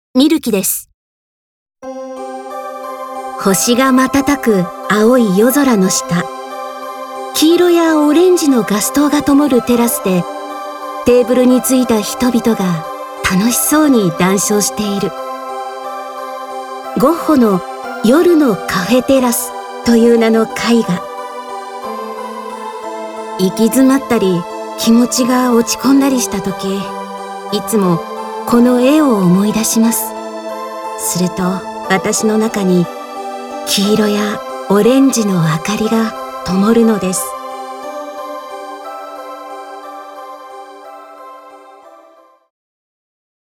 みるきです。星が瞬く青い夜空の下、黄色やオレンジのガス灯が灯るテラスで、テーブルについた人々が楽しそうに談笑している。ゴッホの夜のカフェテラスという名の絵画。行き詰まったり気持ちが落ち込んだりした時、いつもこの絵を思い出します。すると私の中に黄色やオレンジの明かりが灯るのです。